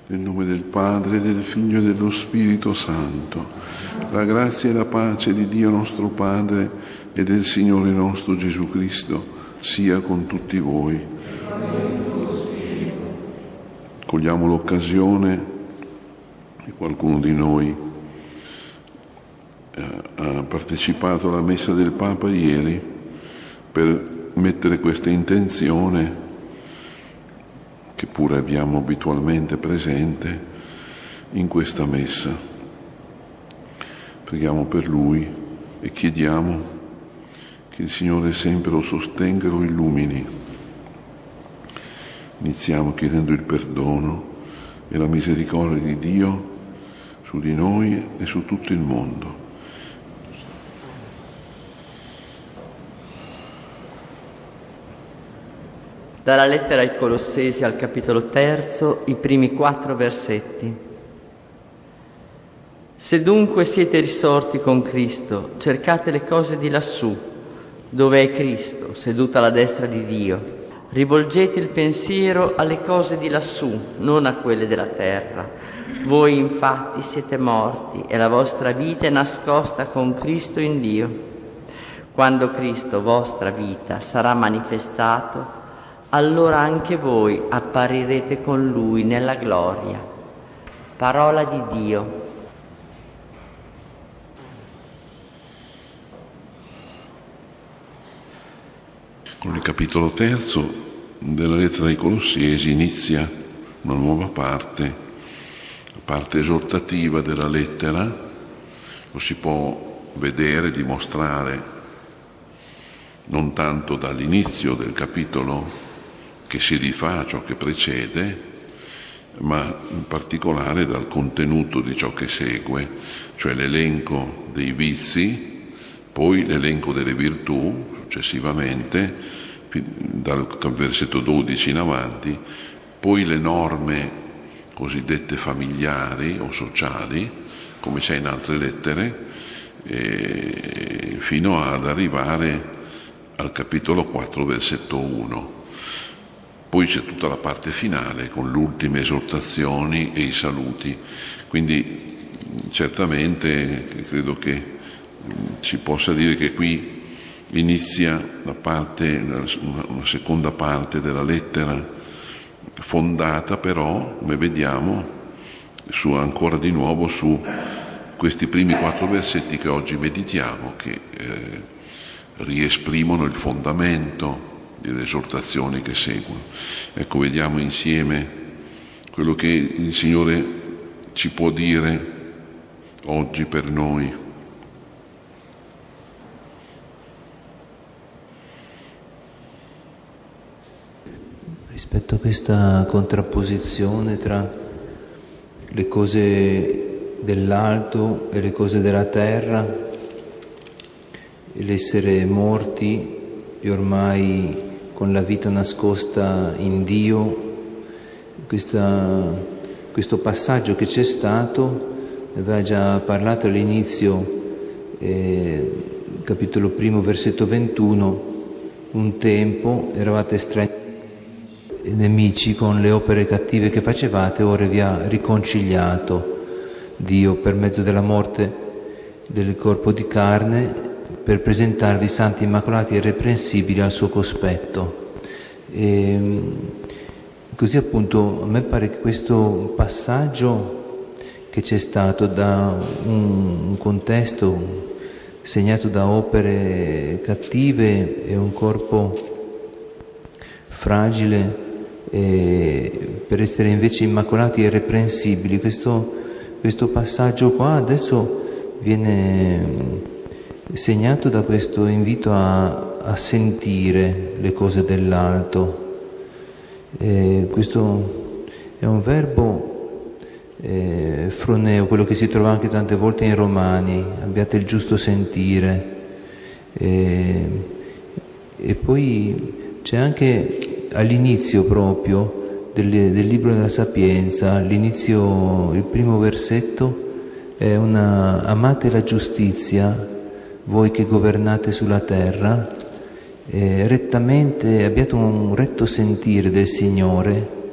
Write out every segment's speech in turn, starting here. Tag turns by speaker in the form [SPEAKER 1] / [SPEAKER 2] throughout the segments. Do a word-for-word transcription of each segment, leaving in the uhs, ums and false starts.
[SPEAKER 1] Nel nome del Padre, del Figlio e dello Spirito Santo. La grazia e la pace di Dio nostro Padre e del Signore nostro Gesù Cristo sia con tutti voi. Cogliamo l'occasione che qualcuno di noi ha partecipato alla messa del Papa ieri per mettere questa intenzione, che pure abbiamo abitualmente presente, in questa messa. Preghiamo per lui e chiediamo che il Signore sempre lo sostenga e lo illumini. Iniziamo chiedendo il perdono e la misericordia di Dio su di noi e su tutto il mondo.
[SPEAKER 2] Dalla lettera ai Colossesi al capitolo terzo, i primi quattro versetti. Se dunque siete risorti con Cristo, cercate le cose di lassù, dove è Cristo, seduto alla destra di Dio. Rivolgete il pensiero alle cose di lassù, non a quelle della terra. Voi infatti siete morti e la vostra vita è nascosta con Cristo in Dio. Quando Cristo, vostra vita, sarà manifestato, allora anche voi apparirete con Lui nella gloria. Parola di Dio.
[SPEAKER 1] Con il capitolo terzo della lettera ai Colossesi inizia una nuova parte, la parte esortativa della lettera. Lo si può vedere, dimostrare non tanto dall'inizio del capitolo, che si rifà a ciò che precede, ma in particolare dal contenuto di ciò che segue, cioè l'elenco dei vizi, poi l'elenco delle virtù, successivamente, dal versetto dodici in avanti, poi le norme cosiddette familiari o sociali, come c'è in altre lettere, e fino ad arrivare al capitolo quattro, versetto uno. Poi c'è tutta la parte finale con le ultime esortazioni e i saluti. Quindi certamente credo che si possa dire che qui inizia la parte, una seconda parte della lettera, fondata però, come vediamo, su, ancora di nuovo su questi primi quattro versetti che oggi meditiamo, che eh, riesprimono il fondamento delle esortazioni che seguono. Ecco, vediamo insieme quello che il Signore ci può dire oggi per noi.
[SPEAKER 3] Rispetto a questa contrapposizione tra le cose dell'alto e le cose della terra, e l'essere morti e ormai con la vita nascosta in Dio, questa, questo passaggio che c'è stato, ne aveva già parlato all'inizio, eh, capitolo primo, versetto ventuno, un tempo eravate stranieri e nemici con le opere cattive che facevate, ora vi ha riconciliato Dio per mezzo della morte del corpo di carne, per presentarvi santi, immacolati e irreprensibili al suo cospetto. E così appunto a me pare che questo passaggio che c'è stato da un, un contesto segnato da opere cattive e un corpo fragile, e per essere invece immacolati e irreprensibili, questo, questo passaggio qua adesso viene segnato da questo invito a, a sentire le cose dell'alto. E questo è un verbo eh, froneo, quello che si trova anche tante volte in Romani, abbiate il giusto sentire. E, e poi c'è anche all'inizio proprio del, del libro della Sapienza, all'inizio, il primo versetto è una: amate la giustizia, voi che governate sulla terra, eh, rettamente abbiate un retto sentire del Signore,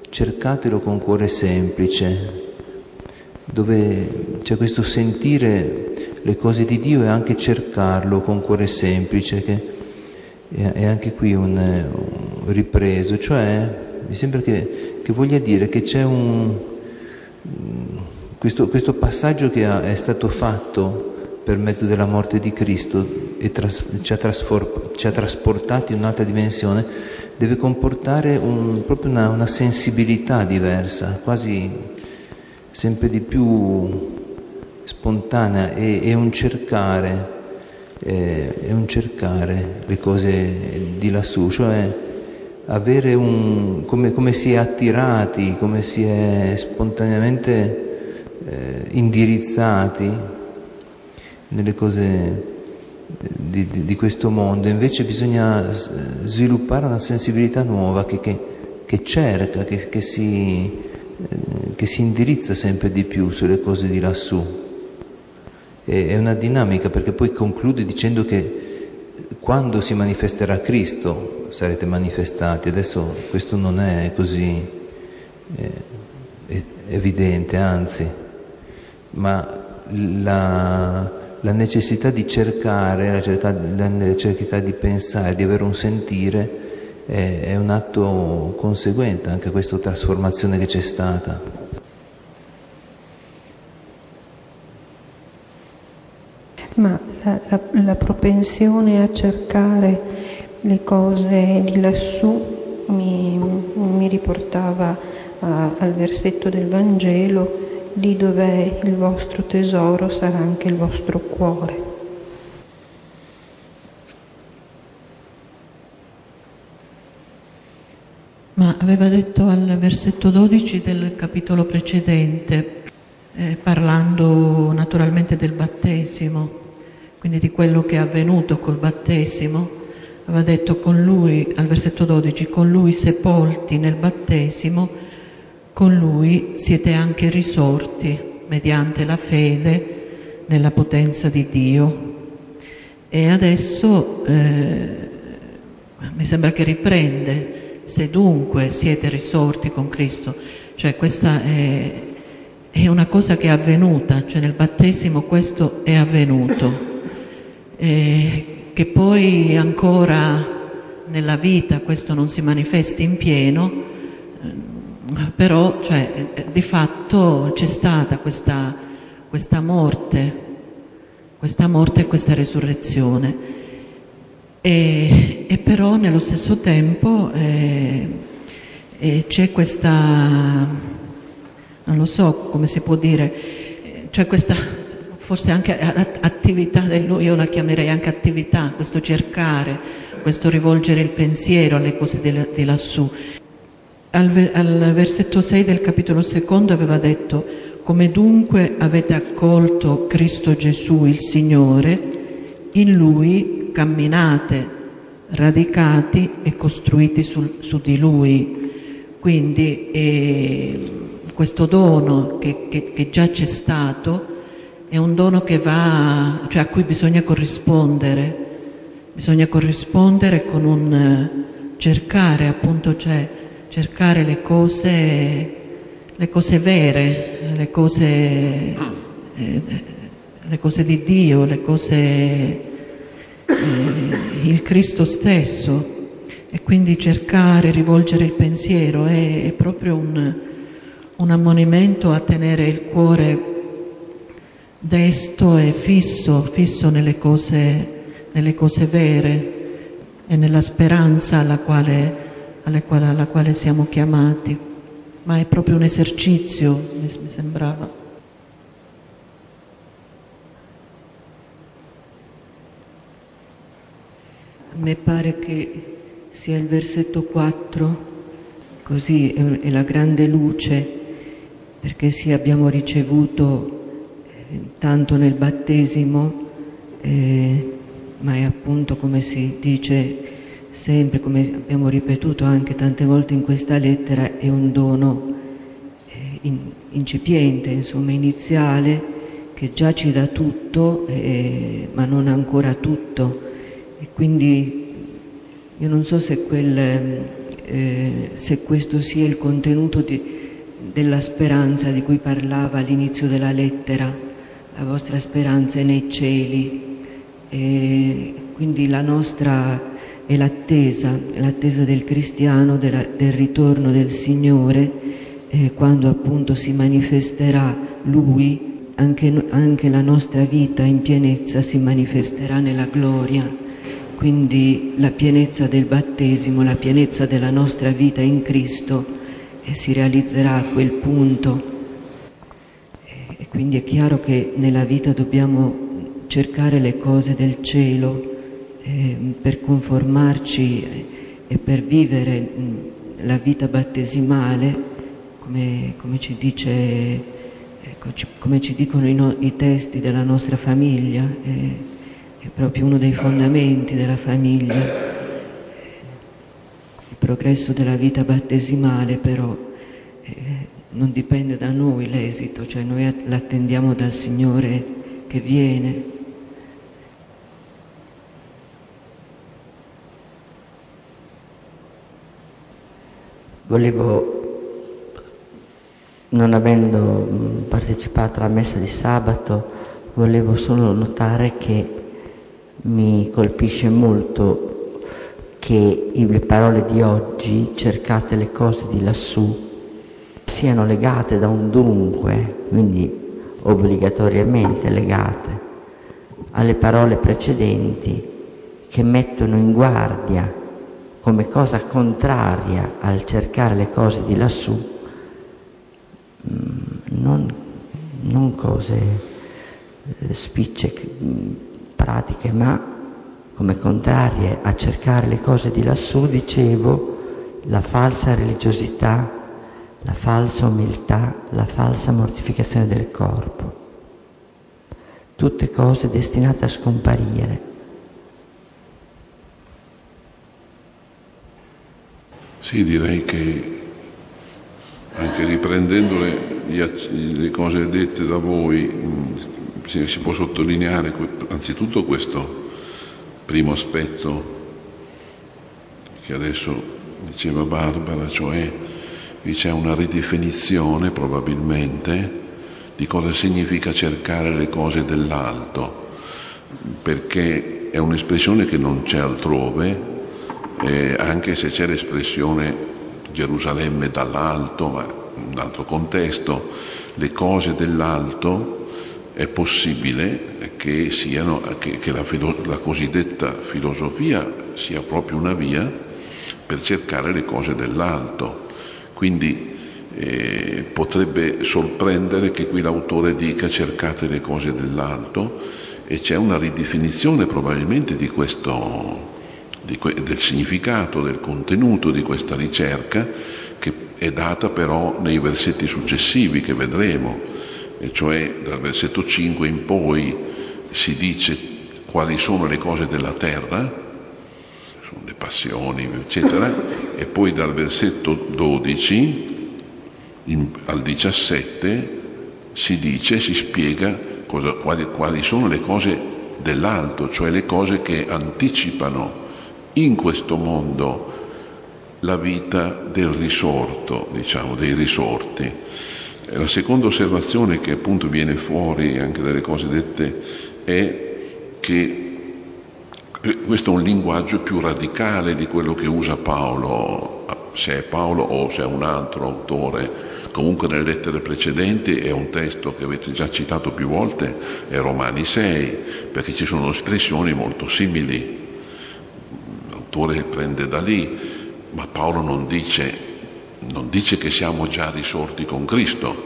[SPEAKER 3] cercatelo con cuore semplice, dove c'è questo sentire le cose di Dio e anche cercarlo con cuore semplice, che è anche qui un, un ripreso, cioè mi sembra che, che voglia dire che c'è un questo, questo passaggio che ha, è stato fatto per mezzo della morte di Cristo e tras, ci, ha trasfor, ci ha trasportati in un'altra dimensione, deve comportare un, proprio una, una sensibilità diversa, quasi sempre di più spontanea, e, e un cercare eh, e un cercare le cose di lassù, cioè avere un come, come si è attirati, come si è spontaneamente eh, indirizzati nelle cose di, di, di questo mondo. Invece bisogna sviluppare una sensibilità nuova che, che, che cerca, che, che si che si indirizza sempre di più sulle cose di lassù. È una dinamica, perché poi conclude dicendo che quando si manifesterà Cristo sarete manifestati. Adesso questo non è così eh, evidente, anzi, ma la, la necessità di cercare, la, cerca, la necessità di pensare, di avere un sentire, è, è un atto conseguente anche a questa trasformazione che c'è stata.
[SPEAKER 4] Ma la, la, la propensione a cercare le cose di lassù mi, mi riportava a, al versetto del Vangelo: lì dov'è il vostro tesoro sarà anche il vostro cuore.
[SPEAKER 5] Ma aveva detto al versetto dodici del capitolo precedente, eh, parlando naturalmente del battesimo, quindi di quello che è avvenuto col battesimo, aveva detto con lui, al versetto dodici, con lui sepolti nel battesimo, con lui siete anche risorti mediante la fede nella potenza di Dio. E adesso eh, mi sembra che riprende: se dunque siete risorti con Cristo, cioè questa è, è una cosa che è avvenuta, cioè nel battesimo questo è avvenuto, e che poi ancora nella vita questo non si manifesti in pieno, però cioè, di fatto c'è stata questa, questa morte, questa morte e questa resurrezione. E, e però nello stesso tempo eh, eh, c'è questa, non lo so come si può dire, c'è questa forse anche attività del lui, io la chiamerei anche attività, questo cercare, questo rivolgere il pensiero alle cose di, di lassù. Al, al versetto sei del capitolo secondo aveva detto: come dunque avete accolto Cristo Gesù il Signore, in Lui camminate, radicati e costruiti su, su di Lui. Quindi eh, questo dono che, che, che già c'è stato è un dono che va, cioè a cui bisogna corrispondere, bisogna corrispondere con un eh, cercare, appunto, cioè cercare le cose, le cose vere, le cose, eh, le cose di Dio, le cose il Cristo stesso, e quindi cercare, rivolgere il pensiero è, è proprio un, un ammonimento a tenere il cuore desto e fisso, fisso nelle cose, nelle cose vere e nella speranza alla quale, alla quale, alla quale siamo chiamati. Ma è proprio un esercizio, mi, mi sembrava. A me pare che sia il versetto quattro, così è, è la grande luce, perché sì, abbiamo ricevuto eh, tanto nel battesimo, eh, ma è appunto, come si dice sempre, come abbiamo ripetuto anche tante volte in questa lettera, è un dono eh, in, incipiente, insomma iniziale, che già ci dà tutto, eh, ma non ancora tutto. E quindi io non so se quel,
[SPEAKER 6] eh, se questo sia il contenuto di, della speranza di cui parlava all'inizio della lettera. La vostra speranza è nei cieli, e quindi la nostra è l'attesa, l'attesa del cristiano della, del ritorno del Signore, eh, quando appunto si manifesterà Lui. Anche, anche la nostra vita in pienezza si manifesterà nella gloria, quindi la pienezza del battesimo, la pienezza della nostra vita in Cristo eh, si realizzerà a quel punto. E quindi è chiaro che nella vita dobbiamo cercare le cose del cielo eh, per conformarci e per vivere mh, la vita battesimale, come, come ci dice... Ecco, come ci dicono i, no, i testi della nostra famiglia, è, è proprio uno dei fondamenti della famiglia. Il progresso della vita battesimale però eh, non dipende da noi l'esito, cioè noi l'attendiamo dal Signore che viene.
[SPEAKER 2] Volevo, non avendo partecipato alla messa di sabato, volevo solo notare che mi colpisce molto che le parole di oggi, cercate le cose di lassù, siano legate da un dunque, quindi obbligatoriamente legate alle parole precedenti che mettono in guardia come cosa contraria al cercare le cose di lassù. Non, non cose eh, spicce, pratiche, ma come contrarie a cercare le cose di lassù, dicevo, la falsa religiosità, la falsa umiltà, la falsa mortificazione del corpo. Tutte cose destinate a scomparire.
[SPEAKER 1] Sì, direi che anche riprendendo le, le cose dette da voi, si, si può sottolineare anzitutto questo primo aspetto che adesso diceva Barbara, cioè c'è una ridefinizione probabilmente di cosa significa cercare le cose dell'alto, perché è un'espressione che non c'è altrove, eh, anche se c'è l'espressione Gerusalemme dall'alto, ma in un altro contesto, le cose dell'alto è possibile che siano che, che la, la cosiddetta filosofia sia proprio una via per cercare le cose dell'alto. Quindi eh, potrebbe sorprendere che qui l'autore dica cercate le cose dell'alto, e c'è una ridefinizione probabilmente di questo Di que- del significato, del contenuto di questa ricerca, che è data però nei versetti successivi che vedremo, e cioè dal versetto cinque in poi si dice quali sono le cose della terra, sono le passioni eccetera, e poi dal versetto dodici in, al diciassette si dice, si spiega cosa, quali, quali sono le cose dell'alto, cioè le cose che anticipano in questo mondo la vita del risorto, diciamo, dei risorti. La seconda osservazione che appunto viene fuori anche dalle cose dette è che questo è un linguaggio più radicale di quello che usa Paolo, se è Paolo o se è un altro autore. Comunque nelle lettere precedenti è un testo che avete già citato più volte, è Romani sei, perché ci sono espressioni molto simili. L'autore prende da lì, ma Paolo non dice, non dice che siamo già risorti con Cristo.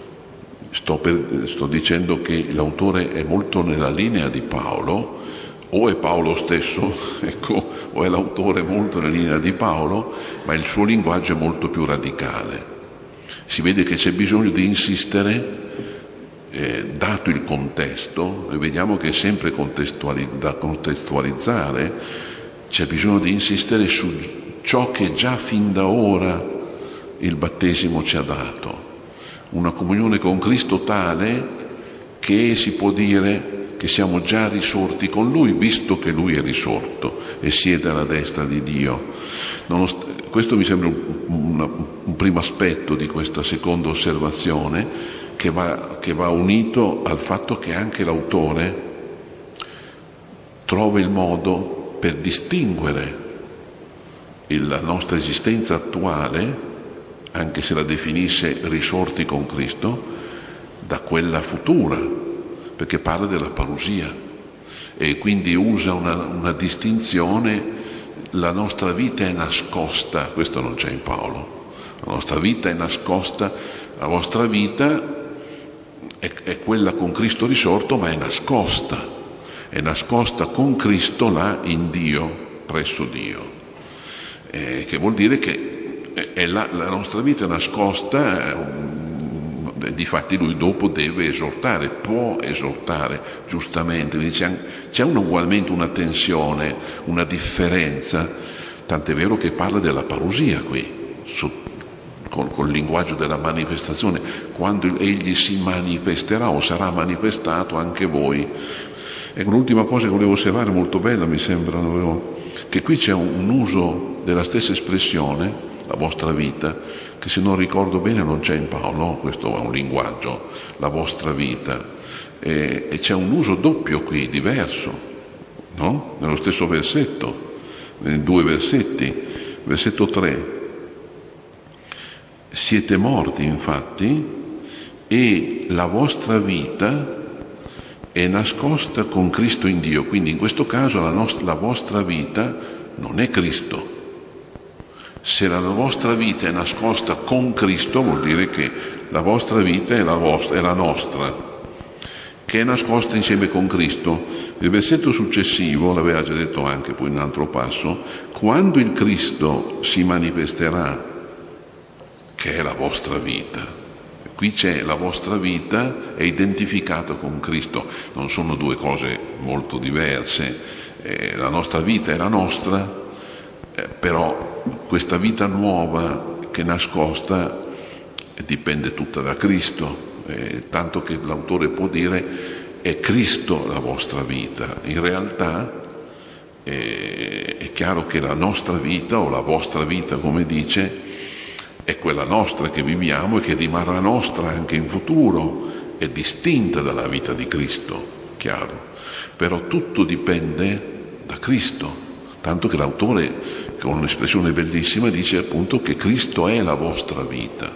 [SPEAKER 1] Sto, per, sto dicendo che l'autore è molto nella linea di Paolo, o è Paolo stesso, ecco, o è l'autore molto nella linea di Paolo, ma il suo linguaggio è molto più radicale. Si vede che c'è bisogno di insistere, eh, dato il contesto, e vediamo che è sempre contestuali, da contestualizzare. C'è bisogno di insistere su ciò che già fin da ora il battesimo ci ha dato, una comunione con Cristo tale che si può dire che siamo già risorti con Lui, visto che Lui è risorto e siede alla destra di Dio. Nonost- questo mi sembra un, un, un primo aspetto di questa seconda osservazione, che va, che va unito al fatto che anche l'autore trova il modo per distinguere il, la nostra esistenza attuale, anche se la definisce risorti con Cristo, da quella futura, perché parla della parusia e quindi usa una, una distinzione. La nostra vita è nascosta, questo non c'è in Paolo, la nostra vita è nascosta, la vostra vita è, è quella con Cristo risorto, ma è nascosta, è nascosta con Cristo là in Dio, presso Dio, eh, che vuol dire che è, è la, la nostra vita è nascosta. È, Difatti lui dopo deve esortare, può esortare giustamente, c'è, c'è un, ugualmente una tensione, una differenza, tant'è vero che parla della parusia qui, su, con, con il linguaggio della manifestazione, quando egli si manifesterà o sarà manifestato anche voi. Ecco, l'ultima cosa che volevo osservare, molto bella mi sembra, che qui c'è un, un uso della stessa espressione, la vostra vita, che se non ricordo bene non c'è in Paolo, questo è un linguaggio, la vostra vita, e, e c'è un uso doppio qui, diverso, no? Nello stesso versetto, nei due versetti, versetto tre, siete morti infatti e la vostra vita è nascosta con Cristo in Dio, quindi in questo caso la, nostra, la vostra vita non è Cristo. Se la vostra vita è nascosta con Cristo, vuol dire che la vostra vita è la, vostra, è la nostra, che è nascosta insieme con Cristo. Il versetto successivo, l'aveva già detto anche poi in un altro passo, quando il Cristo si manifesterà, che è la vostra vita. Qui c'è la vostra vita, è identificata con Cristo. Non sono due cose molto diverse. Eh, la nostra vita è la nostra, eh, però questa vita nuova che è nascosta dipende tutta da Cristo, eh, tanto che l'autore può dire è Cristo la vostra vita. In realtà eh, è chiaro che la nostra vita, o la vostra vita come dice, è quella nostra che viviamo e che rimarrà nostra anche in futuro, è distinta dalla vita di Cristo, chiaro, però tutto dipende da Cristo. Tanto che l'autore, con un'espressione bellissima, dice appunto che Cristo è la vostra vita.